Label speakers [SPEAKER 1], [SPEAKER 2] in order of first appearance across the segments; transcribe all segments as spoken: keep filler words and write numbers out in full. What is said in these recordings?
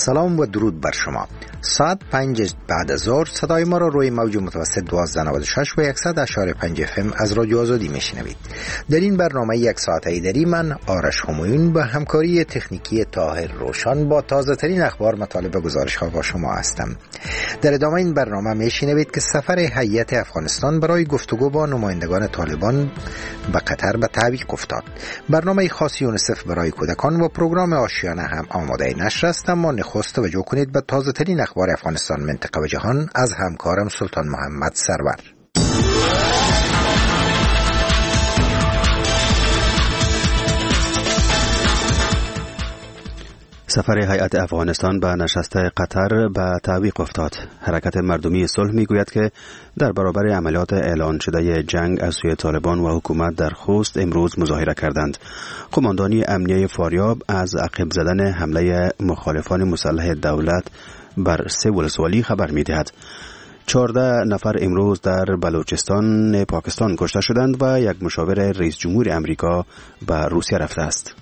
[SPEAKER 1] سلام و درود بر شما. ساعت پنج بعد از ظهر صدای ما را روی موج متوسط دوازده نود و شش و صد و اشاره پنج اف ام از رادیو آزادی میشنوید. در این برنامه یک ساعته ایدری من آرش همایون با همکاری تکنیکی طاهر روشن با تازه ترین اخبار، مطالب و گزارش ها با شما هستم. در ادامه این برنامه میشنوید که سفر هیئت افغانستان برای گفتگو با نمایندگان طالبان به قطر به تعویق افتاد. برنامه خاص یونیسف برای کودکان و پروگرام آشیانه هم آماده نشر است، اما نخست توجه کنید به تازه ترین اخبار افغانستان، منطقه و جهان از همکارم سلطان محمد سرور.
[SPEAKER 2] سفر هیئت افغانستان به نشست قطر به تعویق افتاد. حرکت مردمی صلح میگوید که در برابر عملیات اعلان شده جنگ از سوی طالبان و حکومت در خوست امروز مظاهره کردند. قماندانی امنیه فاریاب از عقب زدن حمله مخالفان مسلح دولت بر سه ولسوالی خبر میدهد. چهارده نفر امروز در بلوچستان پاکستان کشته شدند و یک مشاور رئیس جمهور امریکا به روسیه رفته است.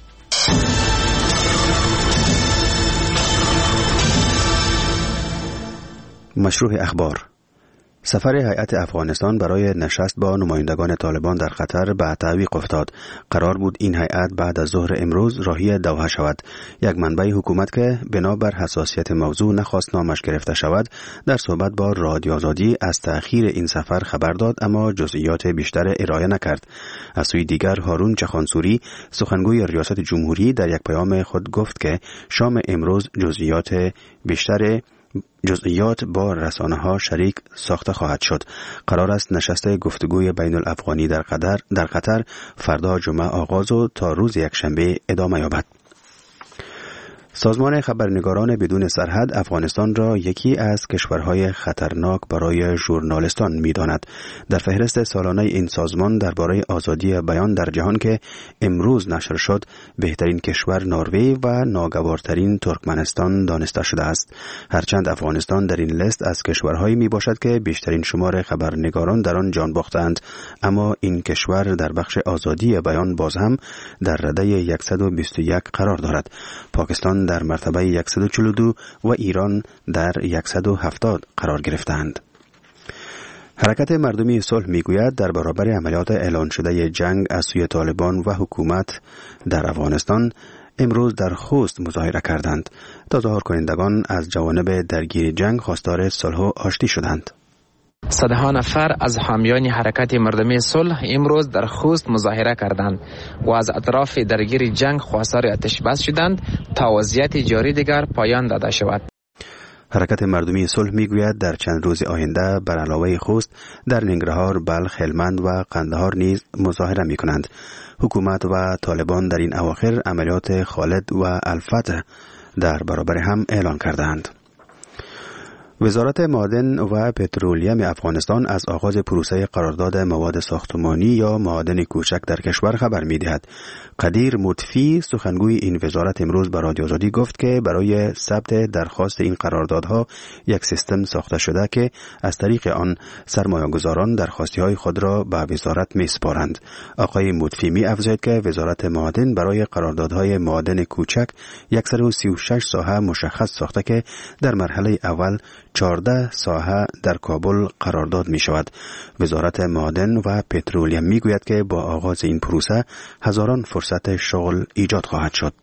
[SPEAKER 2] مشروع اخبار. سفر هیئت افغانستان برای نشست با نمایندگان طالبان در قطر به تعویق افتاد. قرار بود این هیئت بعد از ظهر امروز راهی دوحه شود. یک منبع حکومت که بنابر حساسیت موضوع نخواست نامش گرفته شود، در صحبت با رادیو آزادی از تأخیر این سفر خبر داد، اما جزئیات بیشتر ارائه نکرد. از سوی دیگر هارون چخانسوری، سخنگوی ریاست جمهوری، در یک پیام خود گفت که شام امروز جزئیات بیشتر جزئیات با رسانه ها شریک ساخته خواهد شد. قرار است نشست گفتگوی بین الافغانی در قطر در قطر فردا جمعه آغاز و تا روز یکشنبه ادامه یابد. سازمان خبرنگاران بدون سرحد افغانستان را یکی از کشورهای خطرناک برای ژورنالیستان می‌داند. در فهرست سالانه این سازمان درباره آزادی بیان در جهان که امروز نشر شد، بهترین کشور نروژ و ناگوارترین ترکمنستان دانسته شده است. هرچند افغانستان در این لیست از کشورهایی میباشد که بیشترین شمار خبرنگاران در آن جان باختند، اما این کشور در بخش آزادی بیان باز هم در رده صد و بیست و یک قرار دارد. پاکستان در مرتبه صد و چهل و دو و ایران در صد و هفتاد قرار گرفتند. حرکت مردمی صلح میگوید در برابر عملیات اعلان شده جنگ از سوی طالبان و حکومت در افغانستان امروز در خوست مظاهره کردند. تظاهر کنندگان از جوانب درگیر جنگ خواستار صلح و آشتی شدند.
[SPEAKER 3] صدها نفر از حامیان حرکت مردمی صلح امروز در خوست مظاهره کردند و از اطراف درگیر جنگ خواستار آتش بس شدند تا وضعیت جاری دیگر پایان داده شود.
[SPEAKER 2] حرکت مردمی صلح میگوید در چند روز آینده بر علاوه خوست در ننگرهار، بلخ، هلمند و قندهار نیز مظاهره میکنند. حکومت و طالبان در این اواخر عملیات خالد و الفتح در برابر هم اعلان کردند. وزارت معادن و پترولیم افغانستان از آغاز پروسه قرارداد مواد ساختمانی یا معادن کوچک در کشور خبر می‌دهد. قدیر مطفی، سخنگوی این وزارت، امروز به رادیو آزادی گفت که برای ثبت درخواست این قراردادها یک سیستم ساخته شده که از طریق آن سرمایه‌گذاران درخواستی‌های خود را به وزارت می‌سپارند. آقای مطفی می‌افزاید که وزارت معادن برای قراردادهای معادن کوچک صد و سی و شش ساحه مشخص ساخته که در مرحله اول چهارده ساحه در کابل قرارداد می شود. وزارت معادن و پترولیم می گوید که با آغاز این پروسه هزاران فرصت شغل ایجاد خواهد شد.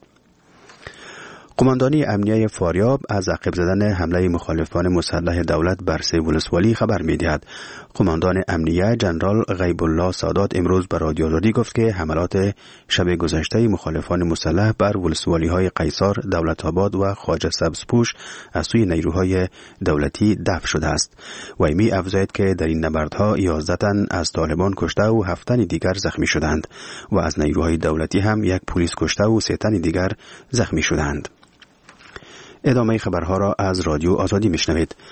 [SPEAKER 2] قماندانی امنیه فاریاب از عقب زدن حمله مخالفان مسلح دولت بر سه ولسوالی خبر می‌دهد. قماندان امنیه جنرال غیب الله سادات امروز به رادیو آزادی گفت که حملات شب گذشته مخالفان مسلح بر ولسوالی‌های قیصار، دولت‌آباد و خواجه سبزپوش از سوی نیروهای دولتی دفع شده است. و می افزاید که در این نبردها یازده تن از طالبان کشته و هفت تن دیگر زخمی شدند و از نیروهای دولتی هم یک پلیس کشته و سه تن دیگر زخمی شدند. ادامه خبرها را از رادیو آزادی میشنوید.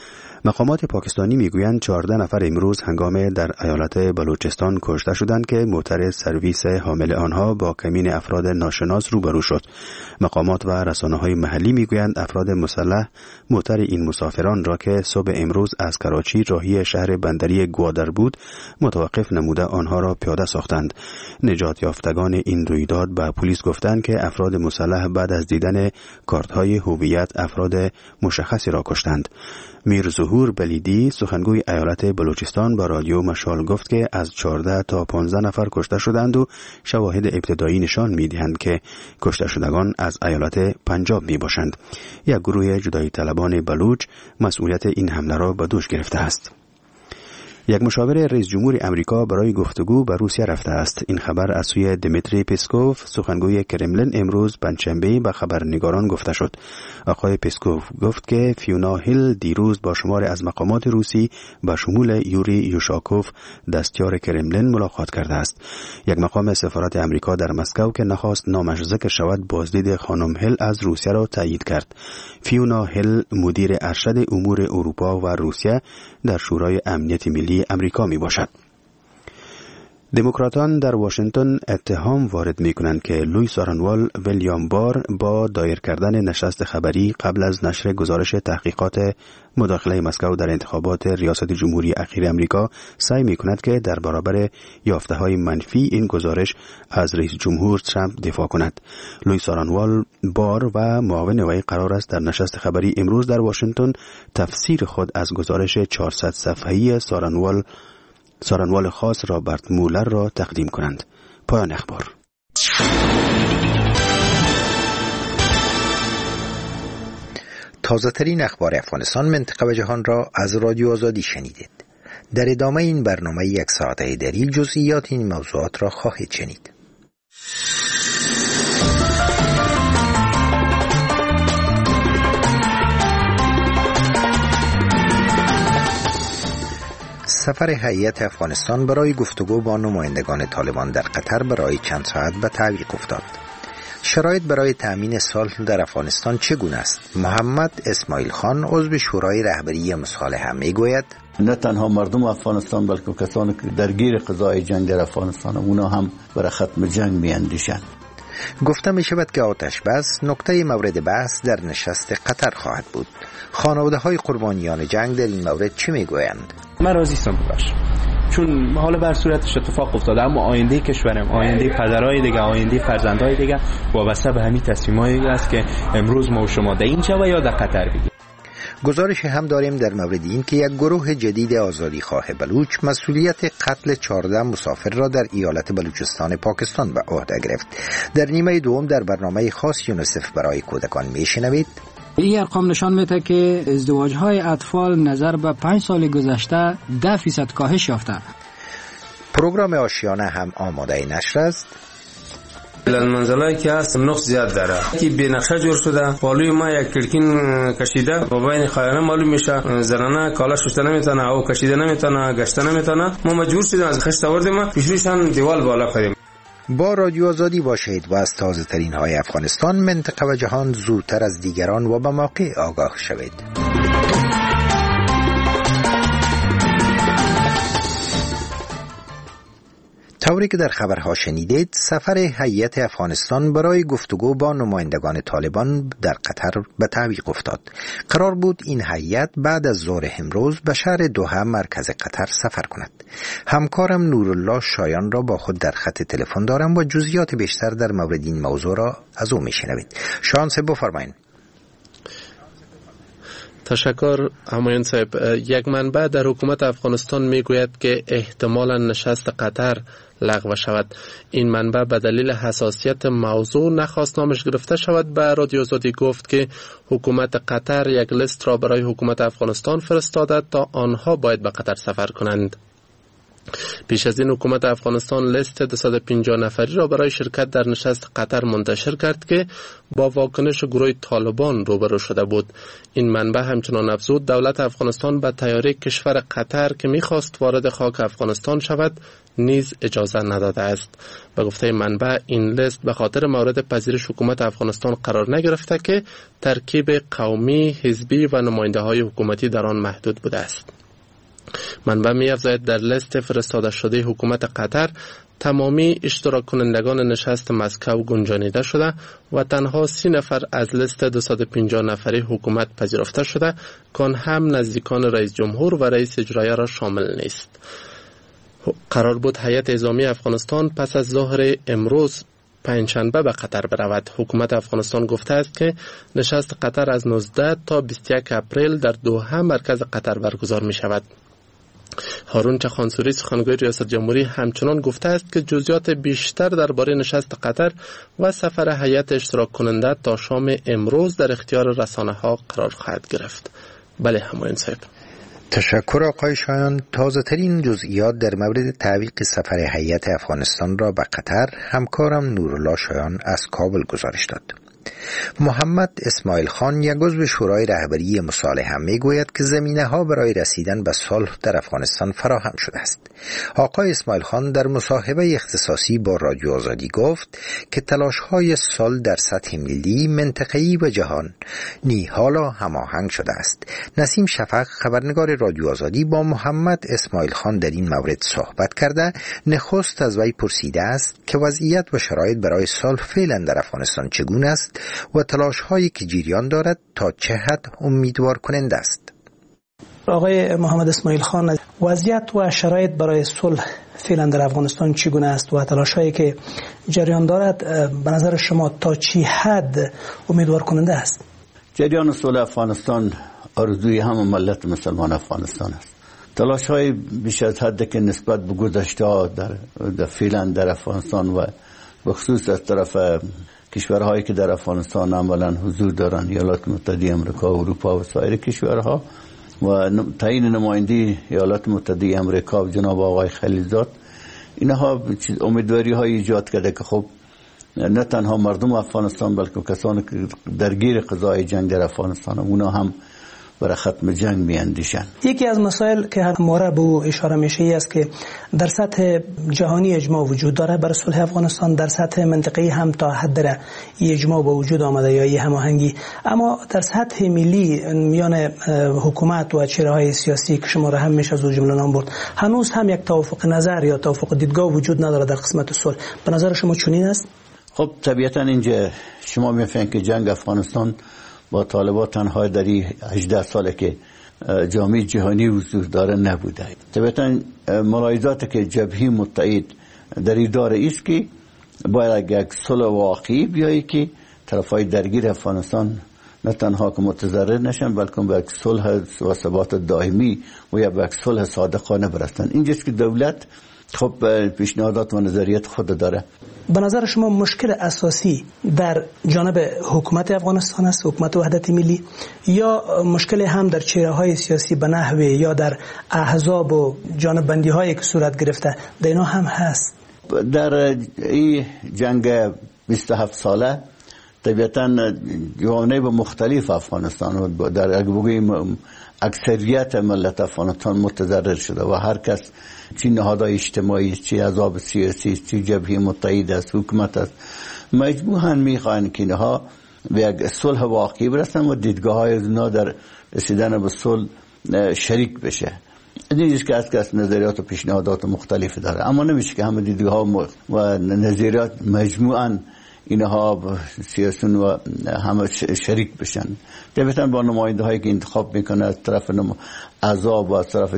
[SPEAKER 2] مقامات پاکستانی میگویند چهارده نفر امروز هنگام در ایالت بلوچستان کشته شدند که موتر سرویس حامل آنها با کمین افراد ناشناس روبرو شد. مقامات و رسانه‌های محلی میگویند افراد مسلح موتر این مسافران را که صبح امروز از کراچی راهی شهر بندری گوادر بود متوقف نموده آنها را پیاده ساختند. نجات یافتگان این رویداد به پلیس گفتند که افراد مسلح بعد از دیدن کارت‌های هویت افراد مشخصی را کشتند. میر ظهور بلیدی سخنگوی ایالت بلوچستان با رادیو مشال گفت که از چهارده تا پانزده نفر کشته شدند و شواهد ابتدایی نشان می‌دهند که کشته شدگان از ایالت پنجاب میباشند. یک گروه جدایی طلبان بلوچ مسئولیت این حمله را به دوش گرفته است. یک مشاور رئیس جمهور امریکا برای گفتگو به روسیه رفته است. این خبر از سوی دمیتری پسکوف سخنگوی کرملین امروز پنجشنبه به خبرنگاران گفته شد. آقای پسکوف گفت که فیونا هیل دیروز با شماری از مقامات روسی به شمول یوری یوشاکوف دستیار کرملین ملاقات کرده است. یک مقام سفارت امریکا در مسکو که نخواست نامش ذکر شود بازدید خانم هیل از روسیه را تایید کرد. فیونا هیل مدیر ارشد امور اروپا و روسیه در شورای امنیت ملی امریکا می باشد. دموکراتان در واشنگتن اتهام وارد می کنند که لوئیس آرنوال ویلیام بار با دایر کردن نشست خبری قبل از نشر گزارش تحقیقات مداخله مسکو در انتخابات ریاست جمهوری اخیر امریکا سعی می کند که در برابر یافته های منفی این گزارش از رئیس جمهور ترامپ دفاع کند. لوئیس آرنوال بار و معاون وی قرار است در نشست خبری امروز در واشنگتن تفسیر خود از گزارش چهارصد صفحه‌ای سارنوال سارنوال خاص رابرت مولر را تقدیم کنند. پایان اخبار.
[SPEAKER 1] تازه ترین اخبار افغانستان، منطقه و جهان را از رادیو آزادی شنیدید. در ادامه این برنامه یک ساعته دری جزئیات این موضوعات را خواهید شنید. سفر هیئت افغانستان برای گفتگو با نمایندگان طالبان در قطر برای چند ساعت به تعویق افتاد. شرایط برای تأمین صلح در افغانستان چگونه است؟ محمد اسماعیل خان عضو شورای رهبری مصالحه میگوید
[SPEAKER 4] نه تنها مردم افغانستان بلکه کسانی که درگیر قضای جنگ در افغانستان اونا هم برای ختم جنگ میاندیشند.
[SPEAKER 1] گفته می شود که آتش بس نقطه مورد بحث در نشست قطر خواهد بود. خانواده های قربانیان جنگ در این مورد چه می گویند؟
[SPEAKER 5] من راضی هستم باش، چون حالا بر صورتش اتفاق افتاده، اما آینده کشورم، آینده پدرای دیگه، آینده فرزندای دیگه وابسته به همین تصمیمایی است که امروز ما و شما در اینجا و یا در قطر بگیریم.
[SPEAKER 1] گزارش هم داریم در مورد این که یک گروه جدید آزادی خواه بلوچ مسئولیت قتل چهارده مسافر را در ایالت بلوچستان پاکستان به عهده گرفت. در نیمه دوم در برنامه خاص یونیسف برای کودکان میشنوید.
[SPEAKER 6] این ارقام نشان میده که ازدواج‌های اطفال نظر به پنج سال گذشته ده فیصد کاهش یافته.
[SPEAKER 1] پروگرام آشیانه هم آماده نشر است.
[SPEAKER 7] منزلایی که هست نقص زیاد داره که بی نقشه جور شده. پالوی ما یک کلکین کشیده و بین خیانه معلوم میشه، زنانه کالا شسته نمیتونه او کشیده نمیتونه گشته نمیتونه. ما مجبور شدیم از خشت آوردیم پیشروشان دیوال بالا کردیم.
[SPEAKER 1] با رادیو آزادی باشید و از تازه ترین های افغانستان، منطقه و جهان زودتر از دیگران و به موقع آگاه شوید. طوری که در خبرها شنیدید، سفر هیئت افغانستان برای گفتگو با نمایندگان طالبان در قطر به تعویق افتاد. قرار بود این هیئت بعد از ظهر امروز به شهر دوحه مرکز قطر سفر کند. همکارم نورالله شایان را با خود در خط تلفن دارم و جزئیات بیشتر در مورد این موضوع را از او میشنوید. شایان صاحب بفرمایید.
[SPEAKER 8] تشکر همایون صاحب. یک منبع در حکومت افغانستان میگوید که احتمالا نشست قطر لغو شود. این منبع به دلیل حساسیت موضوع نخواست نامش گرفته شود. به رادیو آزادی گفت که حکومت قطر یک لیست را برای حکومت افغانستان فرستاده تا آنها باید به قطر سفر کنند. پیش از این حکومت افغانستان لیست دویست و پنجاه نفری را برای شرکت در نشست قطر منتشر کرد که با واکنش گروه طالبان روبرو شده بود. این منبع همچنان افزود دولت افغانستان به تیاری کشور قطر که می‌خواست وارد خاک افغانستان شود نیز اجازه نداده است. به گفته منبع این لیست به خاطر مورد پذیرش حکومت افغانستان قرار نگرفته که ترکیب قومی، حزبی و نماینده‌های حکومتی در آن محدود بوده است. منبع می‌افزاید در لیست فرستاده شده حکومت قطر تمامی اشتراک کنندگان نشست مسکو گنجانیده شده و تنها سی نفر از لیست دویست و پنجاه نفری حکومت پذیرفته شده که آن هم نزدیکان رئیس جمهور و رئیس اجرایی را شامل نیست. قرار بود هیئت نظامی افغانستان پس از ظهر امروز پنجشنبه به قطر برود. حکومت افغانستان گفته است که نشست قطر از نوزده تا بیست و یک اپریل در دوحه مرکز قطر برگزار می شود. هارون چخانسوری سخنگوی ریاست جمهوری همچنان گفته است که جزئیات بیشتر درباره نشست قطر و سفر هیئت اشتراک کننده تا شام امروز در اختیار رسانه‌ها قرار خواهد گرفت. بله همایون صاحب.
[SPEAKER 1] تشکر آقای شایان. تازه ترین جزئیات در مورد تعویق سفر هیئت افغانستان را به قطر همکارم نورالله شایان از کابل گزارش داد. محمد اسماعیل خان یک عضو شورای رهبری مصالحه میگوید که زمینه ها برای رسیدن به صلح در افغانستان فراهم شده است. آقای اسماعیل خان در مصاحبه اختصاصی با رادیو آزادی گفت که تلاش های صلح در سطح ملی، منطقه‌ای و جهانی حالا هماهنگ شده است. نسیم شفق خبرنگار رادیو آزادی با محمد اسماعیل خان در این مورد صحبت کرده نخست از وی پرسیده است که وضعیت و شرایط برای صلح فعلا در افغانستان چگونه است و تلاش هایی که جریان دارد تا چه حد امیدوار کننده است.
[SPEAKER 9] آقای محمد اسماعیل خان، وضعیت و شرایط برای صلح فعلا در افغانستان چگونه است و تلاش هایی که جریان دارد به نظر شما تا چه حد امیدوار کننده است؟
[SPEAKER 4] جریان صلح افغانستان آرزوی همه ملت مسلمان افغانستان است. تلاش های بیش از حد که نسبت به گذشته در, در فعلا در افغانستان و بخصوص از طرف کشورهایی که در افغانستان عملا حضور دارند، ایالات متحده آمریکا و اروپا و سایر کشورها و تعیین نماینده ایالات متحده آمریکا و جناب آقای خلیلزاد، اینها امیدواری های ایجاد کرده که خب نه تنها مردم افغانستان بلکه کسانی که درگیر قضای جنگ در افغانستان اونا هم برای ختم جنگ میاندیشن.
[SPEAKER 9] یکی از مسائل که همواره به او اشاره میشه است که در سطح جهانی اجماع وجود داره برای صلح افغانستان، در سطح منطقه‌ای هم تا حد اجماع به وجود آمده یا یه هماهنگی، اما در سطح ملی میان حکومت و چهره‌های سیاسی که شما را هم میشه از جمله نام برد هنوز هم یک توافق نظر یا توافق دیدگاه وجود نداره در قسمت صلح. به نظر شما چنین است؟
[SPEAKER 4] خب طبیعتا اینجا شما میفهمید که جنگ افغانستان با طالبان تنها در این هجده ساله که جامعه جهانی حضور داره نبوده. طبعا ملاحظاتی که جبهه متحد در این داره است که باید یک صلح واقعی بیایی که طرفای درگیر افغانستان نه تنها که متضرر نشن بلکه به یک صلح و ثبات دائمی و یا به یک صلح صادقانه برسن. اینجاست که دولت خب پیشنهادات و نظریات خود داره.
[SPEAKER 9] به نظر شما مشکل اساسی در جانب حکومت افغانستان است، حکومت وحدت ملی، یا مشکل هم در چهره‌های سیاسی به نحوه یا در احزاب و جانب بندی هایی که صورت گرفته در اینا هم هست؟
[SPEAKER 4] در این جنگ بیست و هفت ساله طبیعتاً جوانب مختلف افغانستان در اگه بگوییم اکثریت ملت افغانستان متضرر شده و هر کس چی نهادهای اجتماعی، چی احزاب سیاسی، چی جبهه متحد است، حکومت است، مجموعاً میخواهند که اینها به یک صلح واقعی برسن و دیدگاه های اونا در رسیدن به صلح شریک بشه. نیست که از کس نظریات و پیشنهادات مختلف داره، اما نمیشه که همه دیدگاه ها و نظریات مجموعاً اینها سیاسون و همه شریک بشن. طبعا با نماینده هایی که انتخاب میکنه از طرف احزاب و از طرف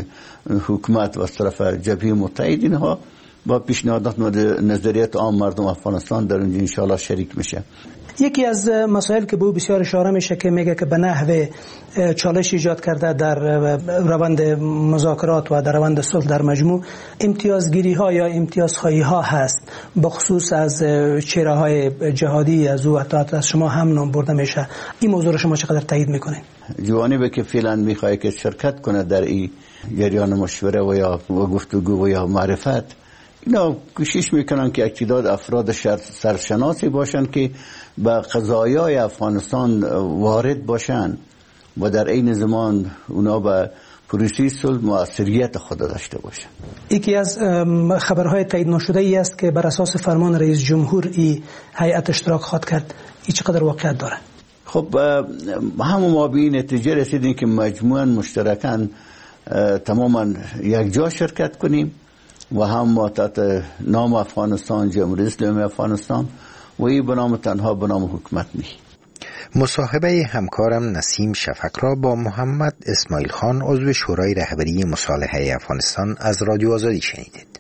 [SPEAKER 4] حکومت و از طرف جبهه متحد، اینها با پیشنهادات و نظریات عام مردم افغانستان در اونجا انشاءالله شریک میشه.
[SPEAKER 9] یکی از مسائل که به او بسیار اشاره میشه که میگه که به نحو چالش ایجاد کرده در روند مذاکرات و در روند صلح در مجموع امتیازگیری ها یا امتیازخواهی ها هست، بخصوص از چهره های جهادی از او حتی از شما هم نام برده میشه. این موضوع رو شما چقدر تایید میکنید؟
[SPEAKER 4] جوانبی که فعلا میخواد که شرکت کنه در این جریان مشوره و یا گفتگو و یا معرفت، اینا کوشش میکنن که اکتیداد افراد سرشناسی باشن که به قضایای افغانستان وارد باشن و در این زمان اونا به پروسه صلح مؤثریت خود داشته باشن.
[SPEAKER 9] یکی از خبرهای تایید نشده ای است که بر اساس فرمان رئیس جمهور این هیئت اشتراک خواهد کرد. این چقدر واقعیت داره؟
[SPEAKER 4] خب همون ما به این نتیجه رسیدیم که مجموعاً مشترکاً تماما یک جا شرکت کنیم و هم ما تحت نام افغانستان، جمهوری اسلامی افغانستان و این بنام تنها بنام حکومت می.
[SPEAKER 1] مصاحبه همکارم نسیم شفق را با محمد اسماعیل خان عضو شورای رهبری مصالحه افغانستان از رادیو آزادی شنیدید.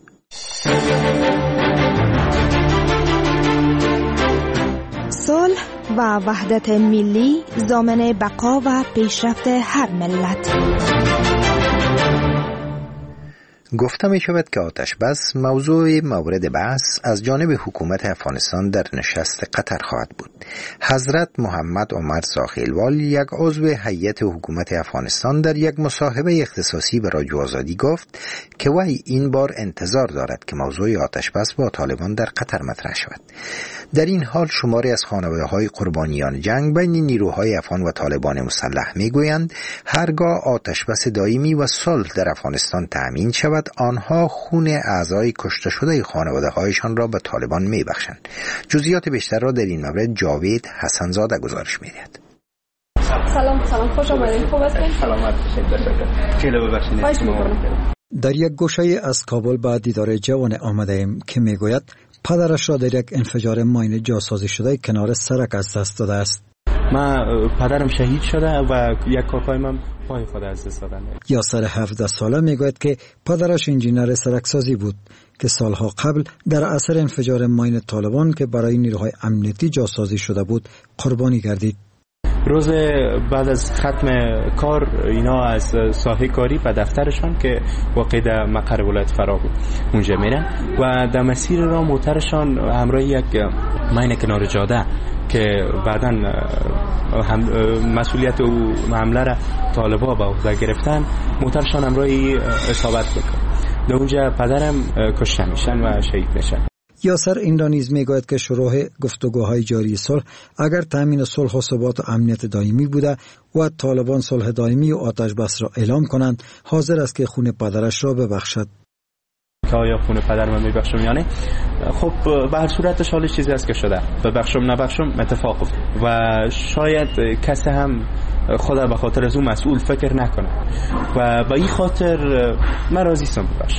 [SPEAKER 10] صلح و وحدت ملی ضامن بقا و پیشرفت هر ملت.
[SPEAKER 1] گفته می شود که آتش بس موضوع مورد بحث از جانب حکومت افغانستان در نشست قطر خواهد بود. حضرت محمد عمر زاخیلوال، یک عضو هیئت حکومت افغانستان، در یک مصاحبه اختصاصی به رادیو آزادی گفت که وی این بار انتظار دارد که موضوع آتش بس با طالبان در قطر مطرح شود. در این حال شماری از خانواده‌های قربانیان جنگ بین نیروهای افغان و طالبان مسلح میگویند هرگاه آتش بس دائمی و صلح در افغانستان تأمین شود، آنها خون اعضای کشته شده خانواده‌هایشان را به طالبان میبخشند. جزئیات بیشتر را در این مورد جاوید حسنزاده گزارش می‌دهد.
[SPEAKER 11] سلام سلام، خوش آمدید. خوب هستین؟ سلامت باشید. چه ببخشید.
[SPEAKER 6] در یک گوشه از کابل به دیدار جوان آمده ایم که میگوید پدرش را در یک انفجار ماین جاسازی شده کنار سرک از دست داده است.
[SPEAKER 5] من پدرم شهید شده و یک کاکای من پای خود از دست دادن.
[SPEAKER 6] یاسر هفده ساله میگوید که پدرش انجینر سرکسازی بود که سالها قبل در اثر انفجار ماین طالبان که برای نیروهای امنیتی جاسازی شده بود قربانی گردید.
[SPEAKER 5] روز بعد از ختم کار اینا از ساحه کاری به دفترشان که واقع در مقر ولایت فراه بود اونجا میرن و در مسیر راه موترشان همراه یک ماین کنار جاده که بعداً هم مسئولیت او حمله را طالبا به عهده گرفتن، موترشان همراهی اصابت بکنه. در اونجا پدرم کشته میشن و شهید میشن.
[SPEAKER 6] یاسر این را نیز میگوید که شروع گفتگوهای جاری صلح اگر تامین صلح و ثبات و امنیت دائمی بوده و طالبان صلح دائمی و آتش بس را اعلام کنند، حاضر است که خون پدرش را ببخشد.
[SPEAKER 5] که آیا خون پدر من میبخشم یعنی خب به هر صورتش حال چیزی است که شده، ببخشم نبخشم اتفاق بود و شاید کسی هم خدا به خاطر از اون مسئول فکر نکنه و به این خاطر من راضی هستم ببخشم،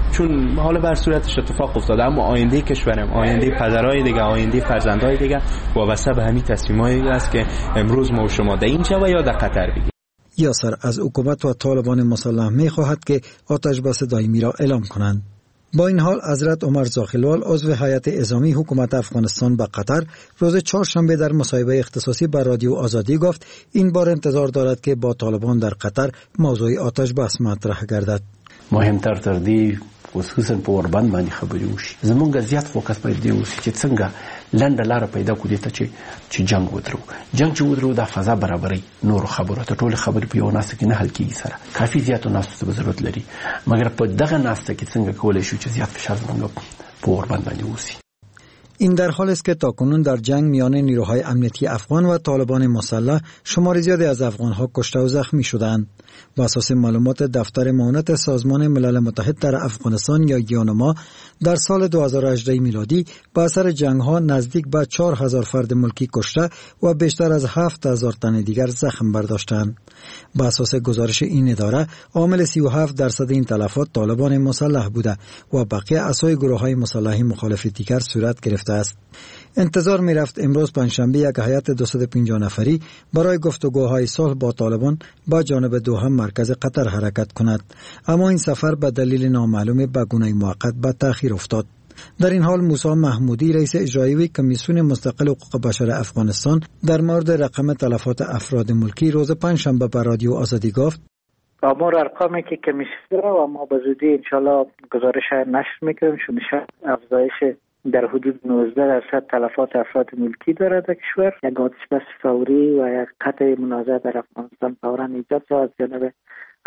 [SPEAKER 5] چون حالا به هر صورتش اتفاق افتاده، اما آینده کشورم، آینده پدرای دیگه، آینده فرزندای دیگه وابسته به همین تصمیمایی است که امروز ما و شما در اینجا و یا در قطر بگیریم.
[SPEAKER 6] یاسر از حکومت و طالبان مسلح می خواهد که آتش بس دائمی را اعلام کنند. با این حال حضرت عمر زاخیلوال عضو هیئت اعزامی حکومت افغانستان به قطر روز چهارشنبه در مصاحبه اختصاصی با رادیو آزادی گفت این بار انتظار دارد که با طالبان در قطر موضوع آتش بس مطرح گردد.
[SPEAKER 12] مهمتر تر دی خصوصا په اوربند باندې خبرې وشي. زمونږ زیات فوکس باید دی وشي چې څنګه لنډه لاره پیدا کړو ته چې چې جنگ ودرو جنگ چې ودرو د فضا برابرۍ نور خبرو ته ټول خبرې په یو ناسته کې نه حل کیږي، سره کافي زیاتو ناسته ته ضرورت لري، مګر په دغه ناسته کې څنګه کولای شو چې زیات فشار زمونږ په اوربند باندې وشي.
[SPEAKER 6] این در حالی است که تاکنون در جنگ میان نیروهای امنیتی افغان و طالبان مسلح شمار زیادی از افغانها کشته و زخمی شدند. بر اساس معلومات دفتر معاونت سازمان ملل متحد در افغانستان یا یونما در سال دو هزار و هجده میلادی به اثر جنگ‌ها نزدیک به چهار هزار فرد ملکی کشته و بیشتر از هفت هزار تن دیگر زخم برداشتند. بر اساس گزارش این اداره عامل سی و هفت درصد این تلفات طالبان مسلح بوده و بقیه اعضای گروه‌های مسلح مخالف دیگر صورت گرفته است. انتظار می رفت امروز پنجشنبه یک هیئت دویست و پنجاه نفری برای گفتگوهای صلح با طالبان با جانب دوحه مرکز قطر حرکت کند، اما این سفر به دلیل نامعلوم به گونه موقت به تأخیر افتاد. در این حال موسی محمودی رئیس اجرایی کمیسیون مستقل حقوق بشر افغانستان در مورد رقم تلفات افراد ملکی روز پنجشنبه به رادیو آزادی گفت
[SPEAKER 13] آمار ارقامی که کمیسیون داره و ما به زودی انشالله گزارش نشر میکنیم، چون افزایش در حدود نوزده درصد تلفات افراد ملکی دارد در کشور. یک آتش بس فوری و یک قطع منازعه در افغانستان فوراً ایجاد شود جانب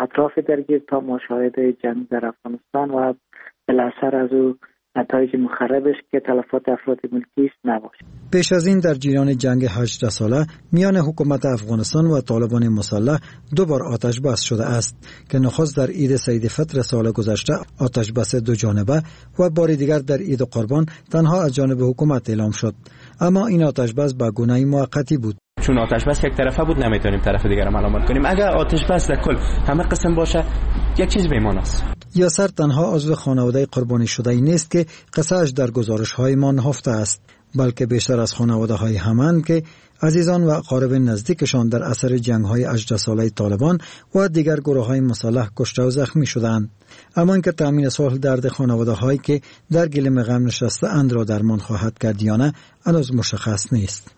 [SPEAKER 13] اطراف درگیر تا مشاهده جنگ در افغانستان و بالاثر از او نتایج مخربش که تلفات افراد ملکی است نباشه.
[SPEAKER 6] پیش از این در جریان جنگ هجده ساله میان حکومت افغانستان و طالبان مسلح دو بار آتش بس شده است که نخست در عید سید فطر سال گذشته آتش بس دو جانبه و بار دیگر در عید قربان تنها از جانب حکومت اعلام شد، اما این آتش بس به گونه موقتی بود.
[SPEAKER 5] چون آتش بس یک طرفه بود نمیتونیم طرف دیگر رو ملامت کنیم. اگر آتش بس در کل همه قسم باشه یک چیز بیمان است.
[SPEAKER 6] یاسر تنها عضو خانواده قربانی شده ای نیست که قصه‌اش در گزارش‌های ما نهفته است، بلکه بیشتر از خانواده‌های همند که عزیزان و اقارب نزدیکشان در اثر جنگ‌های هجده ساله طالبان و دیگر گروه‌های مسلح کشته و زخمی شدند. اما اینکه تامین صلح درد خانواده‌هایی که در گلیم غم نشسته اند را درمان خواهد کرد یا نه هنوز مشخص نیست.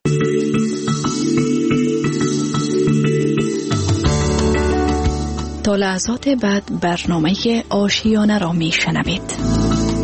[SPEAKER 14] تا لحظات بعد برنامه آشیانه را می شنوید.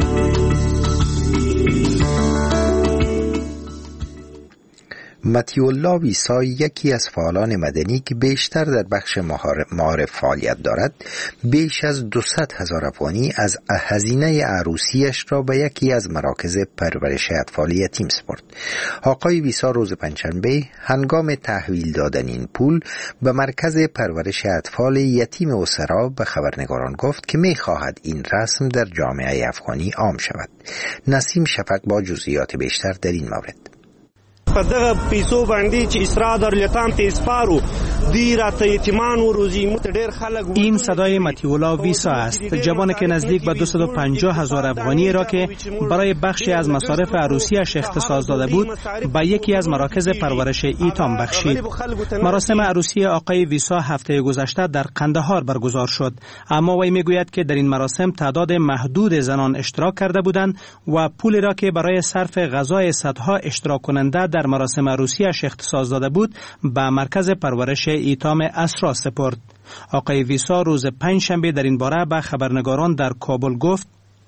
[SPEAKER 1] مطیع‌الله ویسا یکی از فعالان مدنی که بیشتر در بخش معارف فعالیت دارد بیش از دویست هزار افغانی از هزینه عروسیش را به یکی از مراکز پرورش اطفال یتیم سپرد. آقای ویسا روز پنجشنبه هنگام تحویل دادن این پول به مرکز پرورش اطفال یتیم اسرا به خبرنگاران گفت که می خواهد این رسم در جامعه افغانی عام شود. نسیم شفق با جزئیات بیشتر در این مورد.
[SPEAKER 15] په دغه پیسو باندې چې اسرا در لیتام ته اسپارو دی راته یتیمان و روزی مت ډیر خلک.
[SPEAKER 16] این صدای مطیع‌الله ویسا است، جوانی که نزدیک به دویست و پنجاه هزار افغانی را که برای بخشی از مصارف عروسیش اختصاص داده بود به یکی از مراکز پرورش ایتام بخشید. مراسم عروسی آقای ویسا هفته گذشته در قندهار برگزار شد، اما وی میگوید که در این مراسم تعداد محدود زنان اشتراک کرده بودند و پولی را که برای صرف غذای صدها اشتراک کننده در مراسم عروسیش اختصاص داده بود به مرکز پرورش ایتام اسرا سپرد. آقای ویسا روز پنج شنبه در این باره به خبرنگاران در کابل گفت: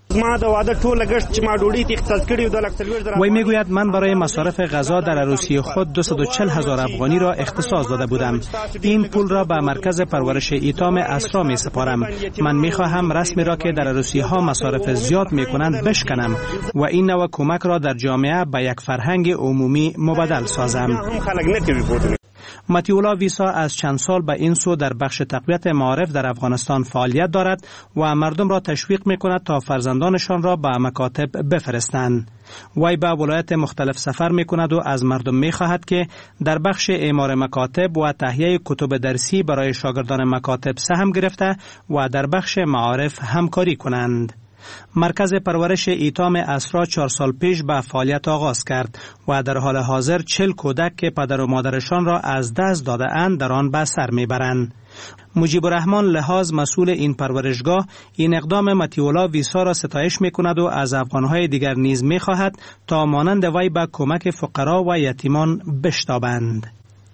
[SPEAKER 16] وی میگوید من برای مصارف غذا در عروسی خود دویست و چهل هزار افغانی را اختصاص داده بودم. این پول را به مرکز پرورش ایتام اسرا می سپارم. من می خواهم رسمی را که در عروسی ها مصارف زیاد می کنند بشکنم و این نوع کمک را در جامعه به یک فرهنگ عمومی مبادل سازم. مطیع‌الله ویسا از چند سال به این سو در بخش تقویت معارف در افغانستان فعالیت دارد و مردم را تشویق می کند تا فرزندانشان را به مکاتب بفرستند. وی به ولایت مختلف سفر می کند و از مردم می خواهد که در بخش اعمار مکاتب و تهیه کتب درسی برای شاگردان مکاتب سهم گرفته و در بخش معارف همکاری کنند. مرکز پرورش ایتام اسرا چهار سال پیش به فعالیت آغاز کرد و در حال حاضر چهل کودک که پدر و مادرشان را از دست داده اند در آن به سر میبرند. مجیب الرحمن لحاظ مسئول این پرورشگاه این اقدام مطیع‌الله ویسا را ستایش میکند و از افغانهای دیگر نیز میخواهد تا مانند وی به کمک فقرا و یتیمان بشتابند.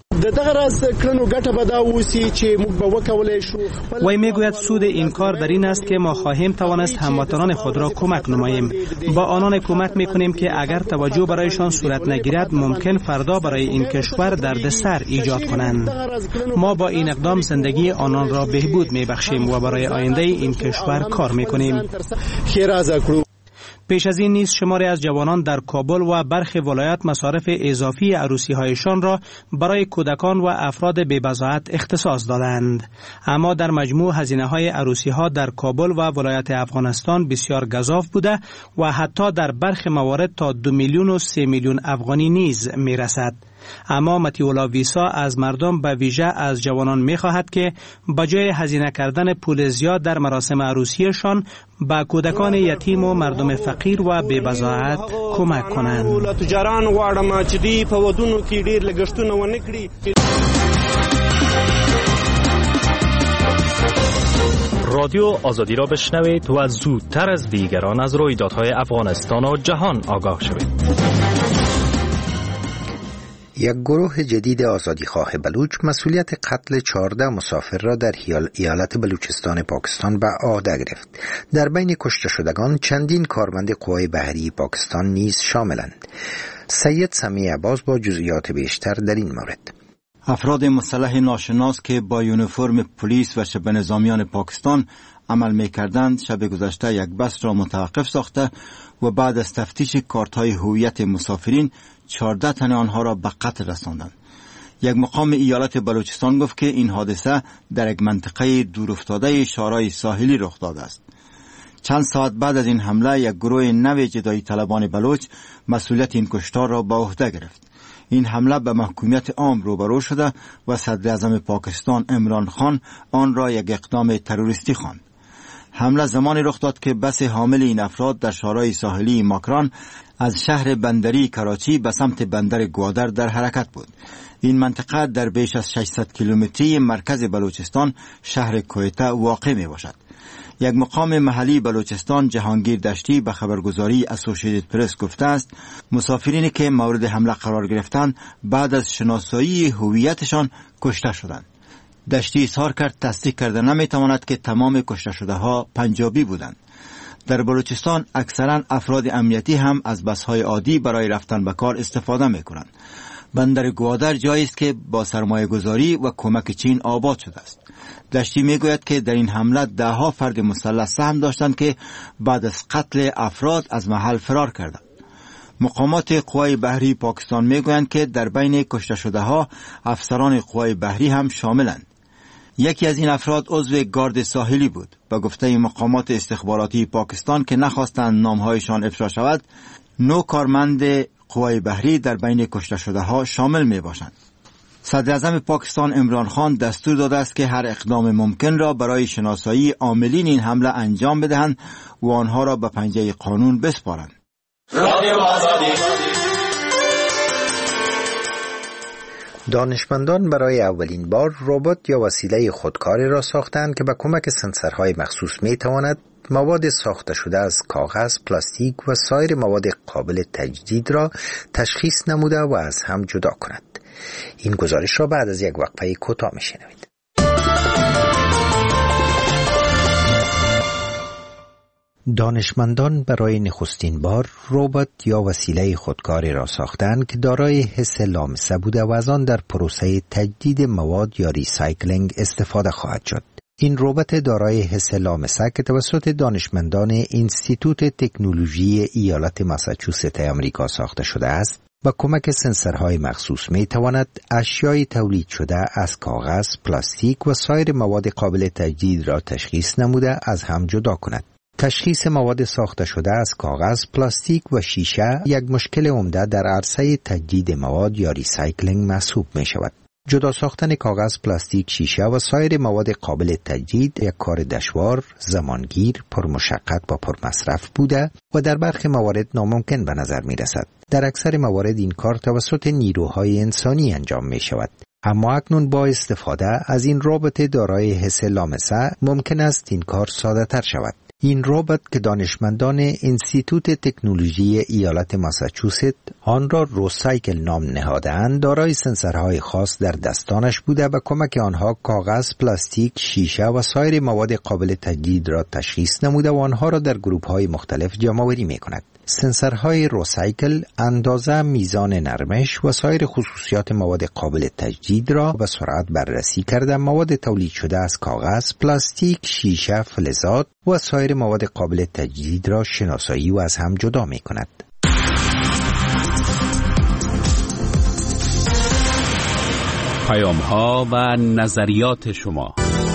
[SPEAKER 16] وی میگوید سود این کار در این است که ما خواهیم توانست هموطنان خود را کمک نماییم. با آنان کمک میکنیم که اگر توجه برایشان صورت نگیرد ممکن فردا برای این کشور دردسر ایجاد کنند. ما با این اقدام زندگی آنان را بهبود میبخشیم و برای آینده این کشور کار میکنیم. پیش از این نیز شماری از جوانان در کابل و برخی ولایات مصارف اضافی عروسی هایشان را برای کودکان و افراد بی‌بضاعت اختصاص دادند. اما در مجموع هزینه های عروسی ها در کابل و ولایت افغانستان بسیار گزاف بوده و حتی در برخی موارد تا دو میلیون و سه میلیون افغانی نیز می رسد. اما مطیع‌الله ویسا از مردم به ویژه از جوانان می خواهد که بجای هزینه کردن پول زیاد در مراسم عروسیشان به کودکان یتیم و مردم فقیر و بی‌بضاعت کمک کنند.
[SPEAKER 17] رادیو آزادی را بشنوید و زودتر از دیگران از رویدادهای افغانستان و جهان آگاه شوید.
[SPEAKER 1] یک گروه جدید آزادیخواه بلوچ مسئولیت قتل چهارده مسافر را در ایالت بلوچستان پاکستان به عهده گرفت. در بین کشته شدگان چندین کارمند قوای بحری پاکستان نیز شاملند. سید سمیع عباس با جزئیات بیشتر در این مورد.
[SPEAKER 18] افراد مسلح ناشناس که با یونیفرم پلیس و شبه نظامیان پاکستان عمل می‌کردند شب گذشته یک بس را متوقف ساخته و بعد از تفتیش کارت‌های هویت مسافرین چهارده تن آنها را به قتل رساندند. یک مقام ایالت بلوچستان گفت که این حادثه در یک منطقه دورافتاده شارای ساحلی رخ داده است. چند ساعت بعد از این حمله یک گروه نو جدایی طلبان بلوچ مسئولیت این کشتار را به عهده گرفت. این حمله به محکومیت عام روبرو شده و صدر اعظم پاکستان عمران خان آن را یک اقدام تروریستی خواند. حمله زمانی رخ داد که بس حامل این افراد در شارای ساحلی ماکران از شهر بندری کراچی به سمت بندر گوادر در حرکت بود. این منطقه در بیش از ششصد کیلومتری مرکز بلوچستان شهر کویته واقع می باشد. یک مقام محلی بلوچستان جهانگیر دشتی به خبرگزاری اسوسییتد پرس گفته است مسافرینی که مورد حمله قرار گرفتند بعد از شناسایی هویتشان کشته شدند. دشتی اظهار کرد تصدیق کرده نمیتواند که تمام کشته شده ها پنجابی بودند. در بلوچستان اکثرا افراد امنیتی هم از بس‌های عادی برای رفتن به کار استفاده میکنند. بندر گوادر جایی است که با سرمایه گذاری و کمک چین آباد شده است. دشتی میگوید که در این حمله ده ها فرد مسلح سهم داشتند که بعد از قتل افراد از محل فرار کردند. مقامات قوای بحری پاکستان میگویند که در بین کشته شده ها افسران قوای بحری هم شاملند. یکی از این افراد عضو گارد ساحلی بود. به گفته مقامات استخباراتی پاکستان که نخواستند نامهایشان افشا شود، نو کارمند قوای بحری در بین کشته شده ها شامل می باشند. صدر اعظم پاکستان عمران خان دستور داده است که هر اقدام ممکن را برای شناسایی عاملین این حمله انجام بدهند و آنها را به پنجه قانون بسپارند.
[SPEAKER 1] دانشمندان برای اولین بار ربات یا وسیله خودکاری را ساختند که با کمک سنسورهای مخصوص می تواند مواد ساخته شده از کاغذ، پلاستیک و سایر مواد قابل تجدید را تشخیص نموده و از هم جدا کند. این گزارش را بعد از یک وقفه کوتاه میشنوید. دانشمندان برای نخستین بار ربات یا وسیله خودکاری را ساختند که دارای حس لامسه بوده و از آن در پروسه تجدید مواد یا ریسایکلینگ استفاده خواهد شد. این ربات دارای حس لامسه که توسط دانشمندان انستیتوت تکنولوژی ایالت ماساچوست آمریکا ساخته شده است، با کمک سنسورهای مخصوص می تواند اشیای تولید شده از کاغذ، پلاستیک و سایر مواد قابل تجدید را تشخیص نموده از هم جدا کند. تشخیص مواد ساخته شده از کاغذ، پلاستیک و شیشه یک مشکل عمده در عرصه تجدید مواد یا ریسایکلینگ محسوب می شود. جدا ساختن کاغذ، پلاستیک، شیشه و سایر مواد قابل تجدید یک کار دشوار، زمانگیر، پرمشقت و پرمصرف بوده و در برخی موارد ناممکن به نظر می رسد. در اکثر موارد این کار توسط نیروهای انسانی انجام می شود. اما اکنون با استفاده از این ربات دارای حس لامسه ممکن است این کار ساده تر شود. این ربات که دانشمندان انستیتوت تکنولوژی ایالت ماساچوست آن را روسایکل نام نهاده‌اند، دارای سنسورهای خاص در دستانش بوده و کمک آنها کاغذ، پلاستیک، شیشه و سایر مواد قابل تجدید را تشخیص نموده و آنها را در گروه‌های مختلف جمع‌آوری می‌کند. سنسورهای روسایکل اندازه، میزان نرمش و سایر خصوصیات مواد قابل تجدید را به سرعت بررسی کرده مواد تولید شده از کاغذ، پلاستیک، شیشه، فلزات و سایر مواد قابل تجدید را شناسایی و از هم جدا می کند.
[SPEAKER 19] پیام ها و نظریات شما.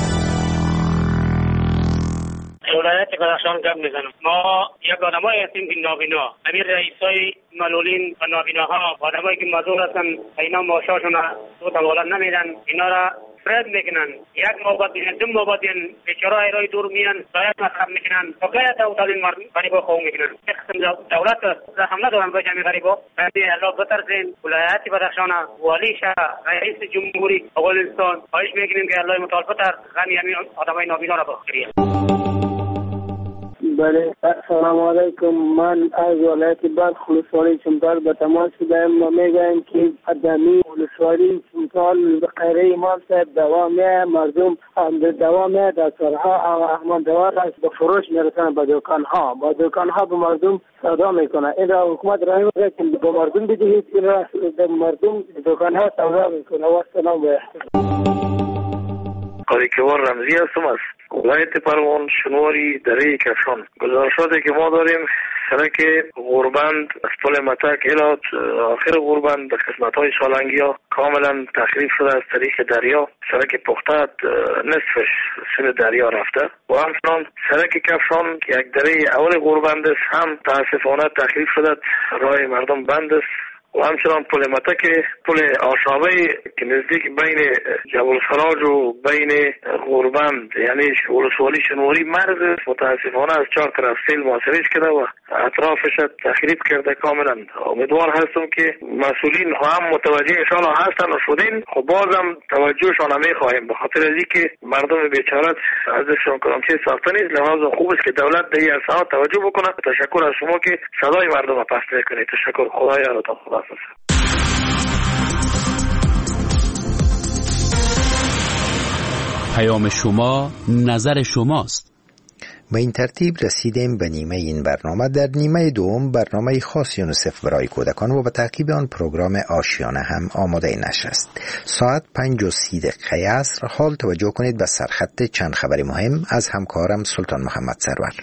[SPEAKER 20] ولایت بدخشان گپ میزنم. ما یک آدمایی هستیم که نابینا، امیر رئیسای معلولین و نابیناها آدمایی که معذور هستن اینا معاششون رو تمام نمیدن، اینا را فرد میکنن. یک موبت دیدن، دو موبت دیدن، بیچاره رای دور میان، باید مصرف میکنن. بقیه تاوتالین مردم غریبا خواه میکنن. یک قسم دولت رحم ندارن به جمعی غریبا. بعدی الله بترسین ولایت بدخشان والی شهر رئیس جمهوری افغانستان خواهش میکنیم که الله متعال بتر غمی همین آدمای نابینا را بخشید.
[SPEAKER 21] بله سلام علیکم. من از ولایت بلخ ولسوالی چمتال به تماس شدم و میگم که قدمی ولسوالی چمتال به قیره امام صاحب دوامه مردم به دوامه دکترها و احمد دوار به فروش میرسن به دکانها با دکانها به مردم سودا میکنه. این را حکومت راه میده که به مردم بدهید، این را به مردم دکانها سودا میکنه. و سلام به
[SPEAKER 22] قاریکوار رمزی هستم از ولایت پروان شنواری دره کفشان. گزارشاتی که ما داریم سرک غوربند از پل متک الی آخر غوربند به قسمت های سالنگی ها کاملا تخریب شده از طریق دریا. سرک پخته نصفش سر دریا رفته و همچنان سرک کفشان که یک دره اول غوربند است هم تاسفانه تخریب شده، راه مردم بند است. و همچنان پل متک پل آشابه که نزدیک بین جبل سراج و بین غوربند یعنی ولسوالی شنواری مرز متاسفانه از چهار طرف سیل محاصرهش کرده و اطرافش تخریب کرده کاملا. امیدوار هستم که مسئولین هم متوجه انشاءالله هستن و شدین، خب بازم توجهشان میخواهیم به خاطر از اینکه مردم بیچاره ازشون کلامچه ساخته نیست. لحاظ خوب است که دولت به این عرصه‌ها توجه بکنه. تشکر از شما که صدای مردم را پخش میکنید. تشکر. خدا یارتان. خدا.
[SPEAKER 19] پیام شما نظر شماست.
[SPEAKER 1] به این ترتیب رسیدیم به نیمه این برنامه. در نیمه دوم برنامه خاص یونیسف برای کودکان و به تعقیب آن پروگرام آشیانه هم آماده نشر است. ساعت پنج و سی دقیقه عصر حال توجه کنید به سرخط چند خبر مهم از همکارم سلطان محمد سرور.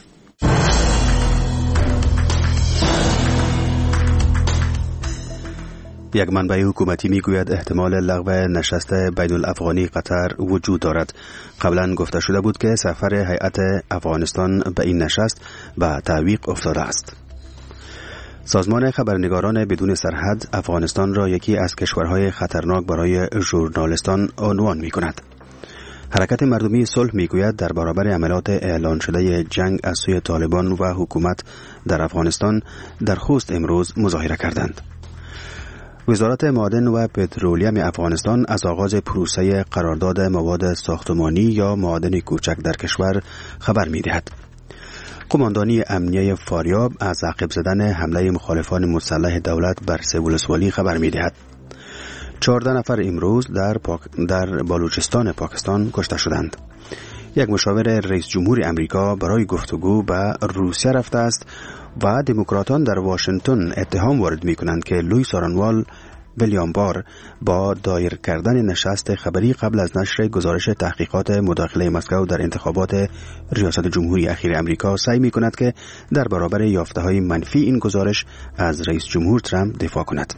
[SPEAKER 2] یک منبع حکومتی میگوید احتمال لغو نشست بین الافغانی قطر وجود دارد. قبلا گفته شده بود که سفر هیئت افغانستان به این نشست به تعویق افتاده است. سازمان خبرنگاران بدون سرحد افغانستان را یکی از کشورهای خطرناک برای ژورنالیستان عنوان می کند. حرکت مردمی صلح میگوید در برابر عملیات اعلان شده جنگ از سوی طالبان و حکومت در افغانستان در خوست امروز مظاهره کردند. وزارت معادن و پترولیم افغانستان از آغاز پروسه قرارداد مواد ساختمانی یا معادن کوچک در کشور خبر می‌دهد. قماندانی امنیه فاریاب از عقب زدن حمله مخالفان مسلح دولت بر سه ولسوالی خبر می‌دهد. چهارده نفر امروز در, پاک... در بلوچستان پاکستان کشته شدند. یک مشاور رئیس جمهور امریکا برای گفتگو به روسیه رفته است و دموکراتان در واشنگتن اتهام وارد می کنند که لوئیس آرانوال ویلیام بار با دایر کردن نشست خبری قبل از نشر گزارش تحقیقات مداخله مسکو در انتخابات ریاست جمهوری اخیر امریکا سعی می کند که در برابر یافته های منفی این گزارش از رئیس جمهور ترامپ دفاع کند.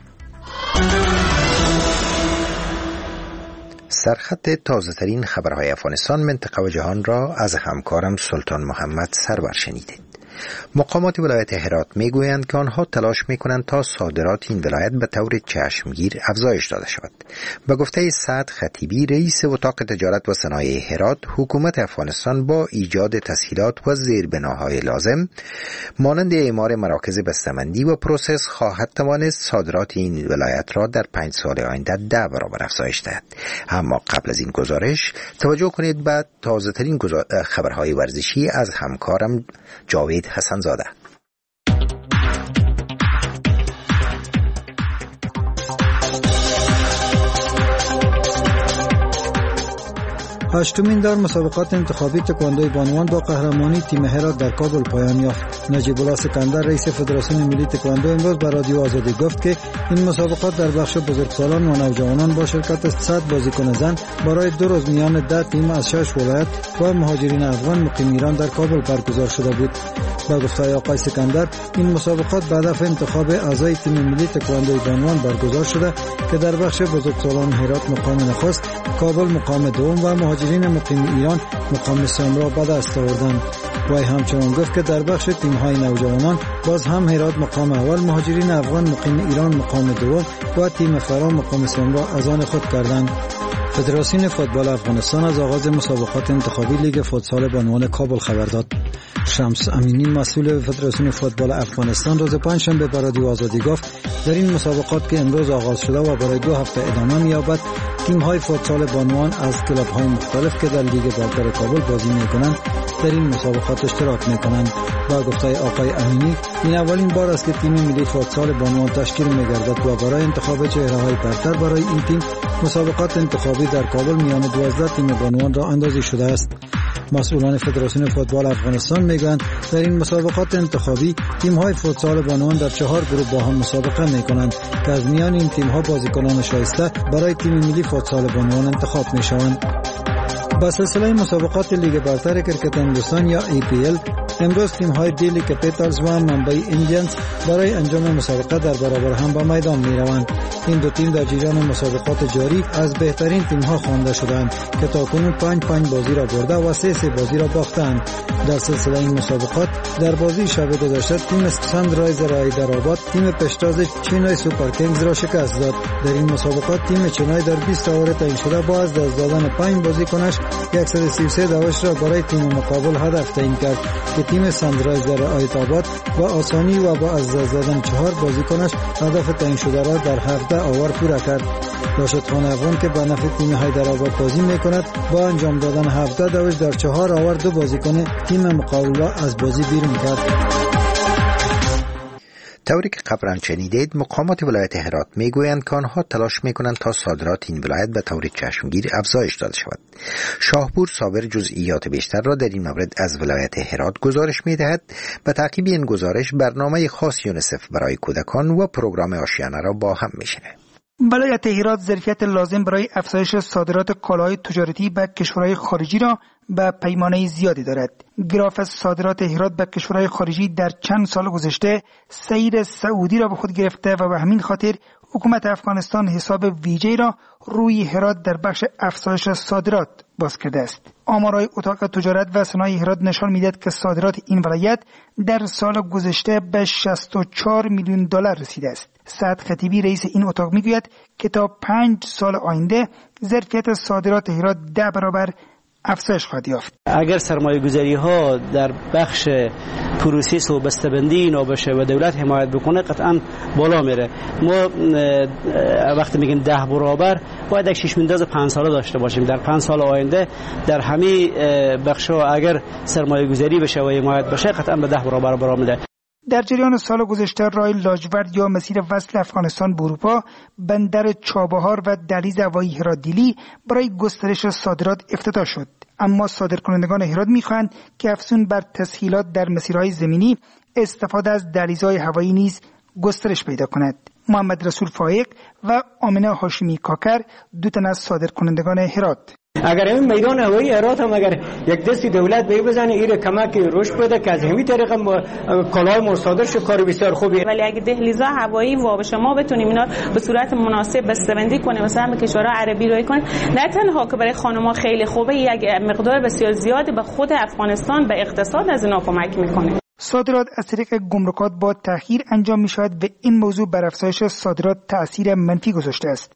[SPEAKER 1] سرخط تازه ترین خبرهای افغانستان، منطقه و جهان را از همکارم سلطان محمد سرور شنیدید. مقامات ولایت هرات میگویند که آنها تلاش میکنند تا صادرات این ولایت به طور چشمگیر افزایش داده شود. به گفته سعد خطیبی رئیس اتاق تجارت و صنایع هرات، حکومت افغانستان با ایجاد تسهیلات و زیربناهای لازم مانند اعمار مراکز بسته‌بندی و پروسس خواهد توانست صادرات این ولایت را در پنج سال آینده ده برابر افزایش دهد. اما قبل از این گزارش توجه کنید به تازه ترین خبرهای ورزشی از همکارم جاوید حسن زاده.
[SPEAKER 6] هشتمین در مسابقات انتخابی تکواندوی بانوان با قهرمانی تیم هرات در کابل پایان یافت. نجیب الله سکندر رئیس فدراسیون ملی تکواندو امروز به رادیو آزادی گفت که این مسابقات در بخش بزرگسالان و نوجوانان با شرکت صد بازیکن زن برای دو روز میان ده تیم از شش ولایت و مهاجرین افغان مقیم ایران در کابل برگزار شده بود. با گفته آقای سکندر این مسابقات به هدف انتخاب اعضای تیم ملی تکواندوی بانوان برگزار شده که در بخش بزرگسالان هرات مقام نخست، کابل مقام دوم و مهاجرین مقیم ایران مقام سوم را به دست آوردند. وی همچنان گفت که در بخش تیم‌های نوجوانان باز هم هرات مقام اول، مهاجرین افغان مقیم ایران مقام دوم و تیم فرا مقام سوم را از آن خود کردند. فدراسیون فوتبال افغانستان از آغاز مسابقات انتخابی لیگ فوتسال بانوان کابل خبر داد. شمس امینی مسئول فدراسیون فوتبال افغانستان روز پنجشنبه به رادیو آزادی گفت در این مسابقات که امروز آغاز شده و برای دو هفته ادامه می‌یابد، تیم‌های فوتسال بانوان از کلاب‌های مختلف که در لیگ برتر کابل بازی می‌کنند در این مسابقات اشتراک میکنند. با گفته آقای امینی این اولین بار است که تیم ملی فوتسال بانوان تشکیل میگردد و برای انتخاب چهره‌های برتر برای این تیم مسابقات انتخابی در کابل میان دوازده تیم بانوان را اندازی شده است. مسئولان فدراسیون فوتبال افغانستان میگویند در این مسابقات انتخابی تیم‌های فوتسال بانوان در چهار گروه با هم مسابقه میکنند که از میان این تیم‌ها بازیکنان شایسته برای تیم ملی فوتسال بانوان انتخاب میشوند. با سلسله مسابقات لیگ برتر کرکت هندوستان یا ای پی ال امروز تیم‌های دیلی کپیتالز و ممبئی ایندیانز برای انجام مسابقه در برابر هم به میدان می‌روند. این دو تیم در جریان مسابقات جاری از بهترین تیم‌ها خوانده شدند که تاکنون پنج پنج بازی را برده و سه سه بازی را باختند. در سلسله این مسابقات در بازی شب گذشته تیم سانرایزر حیدرآباد تیم پیشتاز چنای سوپر کینگز را شکست داد. در این مسابقات تیم چنای در بیست اوور تعیین شده با از دست دادن پنج بازیکنش صد و سی و سه دعوش را برای تیم مقابل هدف تعیین کرد که تیم سانرایزر حیدرآباد با آسانی و با از دست دادن چهار بازیکنش هدف تعیین شده را در هفده اوور پورا کرد. راشد خان افغان که به نفع تیم حیدرآباد بازی میکند با انجام دادن هفده دعوش در چهار اوور دو بازیکن تیم مقابل را از بازی بیرون کرد.
[SPEAKER 1] طوری که قبلا شنیدید مقامات ولایت هرات میگویند که آنها تلاش میکنند تا صادرات این ولایت به طور چشمگیر افزایش داده شود. شاهپور صابر جزئیات بیشتر را در این مورد از ولایت هرات گزارش میدهد. به تعقیب این گزارش برنامه خاص یونیسف برای کودکان و پروگرام آشیانه را با هم میشنه.
[SPEAKER 3] ولایت هرات ظرفیت لازم برای افزایش صادرات کالاهای تجارتی به کشورهای خارجی را به پیمانه زیادی دارد. گراف صادرات هرات به کشورهای خارجی در چند سال گذشته سیر سعودی را به خود گرفته و به همین خاطر حکومت افغانستان حساب ویژه‌ای را روی هرات در بخش افزایش صادرات باز کرده است. آمارهای اتاق تجارت و صنایع هرات نشان می‌دهد که صادرات این ولایت در سال گذشته به شصت و چهار میلیون دلار رسیده است. سعد خطیبی رئیس این اتاق میگوید که تا پنج سال آینده ظرفیت صادرات هرات ده برابر افزایش خواهد یافت.
[SPEAKER 7] اگر سرمایه گذاری ها در بخش پروسس و بسته‌بندی اینا بشه و دولت حمایت بکنه قطعا بالا میره. ما وقتی میگیم ده برابر باید یک شش مینداز پنج ساله داشته باشیم. در پنج سال آینده در همه بخش ها اگر سرمایه گذاری بشه و حمایت بشه قطعا به ده برابر بالا میره.
[SPEAKER 3] در جریان سال گذشته راه لاجورد یا مسیر وصل افغانستان به اروپا، بندر چابهار و دهلیز هوایی هرات دیلی برای گسترش صادرات افتتاح شد. اما صادرکنندگان هرات می‌خواهند که افزون بر تسهیلات در مسیرهای زمینی استفاده از دهلیزهای هوایی نیز گسترش پیدا کند. محمد رسول فائق و آمنه هاشمی کاکر دو تن از صادرکنندگان هرات.
[SPEAKER 23] اگر این میدان هوایی هرات هم اگر یک دستی دولت به بزنه ایره کمک رشد بده که از همین طریق کالای مصادره شه کار بسیار خوبیه.
[SPEAKER 24] ولی اگه دهلیزها هوایی و شما بتونیم اینا به صورت مناسب بسته‌بندی کنیم مثلا به کشورهای عربی روی کنیم، نه تنها که برای خانم‌ها خیلی خوبه، یک مقدار بسیار زیادی به خود افغانستان به اقتصاد از اینا کمک میکنه.
[SPEAKER 3] صادرات از طریق گمرکات با تأخیر انجام می شود و این موضوع بر افزایش صادرات تأثیر منفی گذاشته است.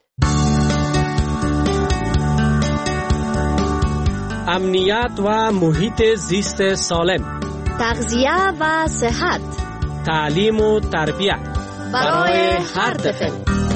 [SPEAKER 25] امنیت و محیط زیست سالم،
[SPEAKER 26] تغذیه و صحت،
[SPEAKER 25] تعلیم و تربیت
[SPEAKER 26] برای هر طفل.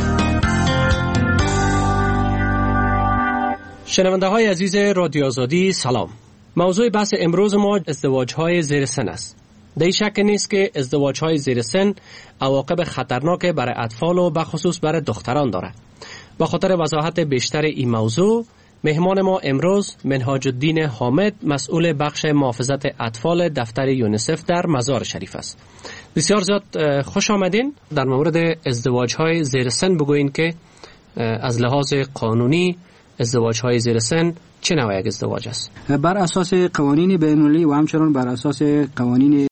[SPEAKER 25] شنونده های عزیز رادیو آزادی سلام. موضوع بحث امروز ما ازدواج های زیر سن است. در این شک نیست که ازدواج های زیر سن عواقب خطرناک برای اطفال و بخصوص برای دختران دارد. با خاطر وضاحت بیشتر این موضوع مهمان ما امروز منهاج الدین حامد مسئول بخش محافظت اطفال دفتر یونیسف در مزار شریف است. بسیار زیاد خوش آمدین. در مورد ازدواج های زیر سن بگوین که از لحاظ قانونی ازدواج های زیر سن چه نوع ازدواج است؟
[SPEAKER 27] بر اساس قوانین بین‌المللی و همچنین بر اساس قوانین